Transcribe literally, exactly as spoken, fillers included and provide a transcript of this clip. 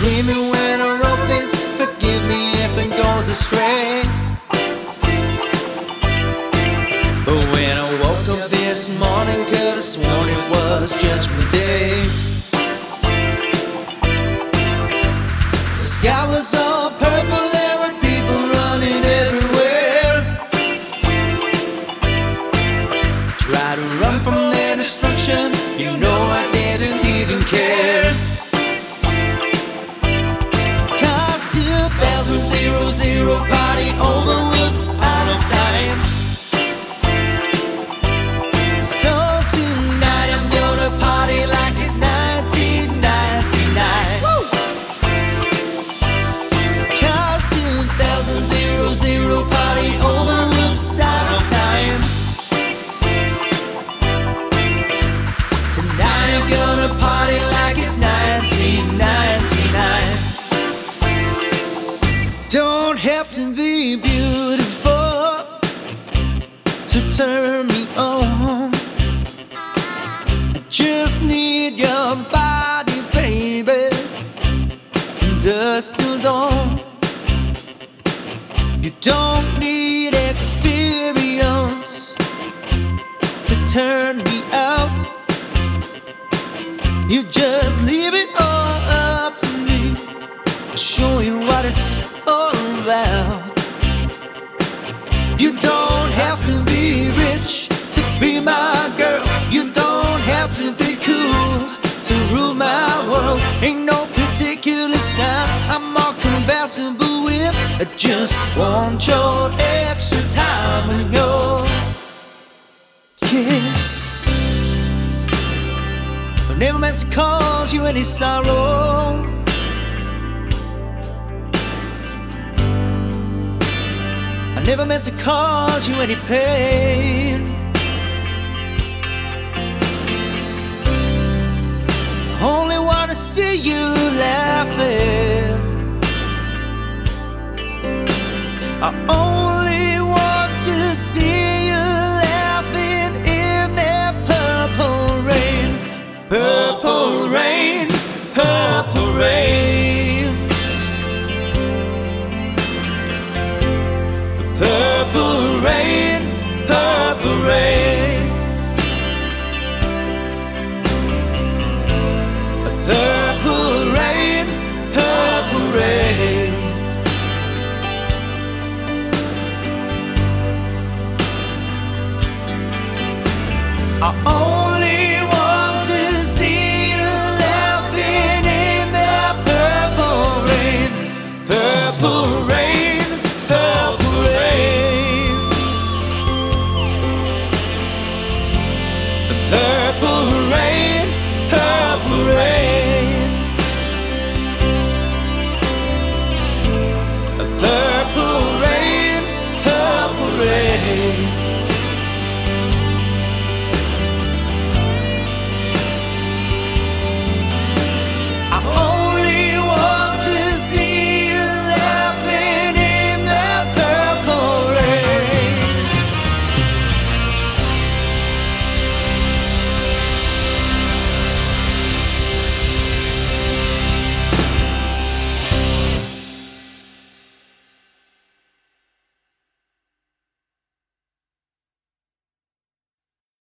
dreaming when I wrote this. Forgive me if it goes astray. But when I woke up this morning, could have sworn it was Judgment Day. The sky was all purple, there were people running everywhere. Try to run from their destruction, you know I didn't even care. Cause two thousand party over, whoops, out of time. So tonight I'm gonna party like it's nineteen ninety-nine. Woo! Cause two thousand party over, whoops, out of time. Tonight I'm gonna party like it's nineteen ninety-nine. Don't have to be beautiful to turn me on. I just need your body, baby, from dusk till dawn. You don't need experience to turn me out. You just leave it all up to me. I'll show you what it's all about. You don't have to be rich to be my girl. You don't have to be cool to rule my world. Ain't no particular sign I'm all compatible with. I just want your extra time and your kiss. I never meant to cause you any sorrow. I never meant to cause you any pain. I only wanna see you laughing. I only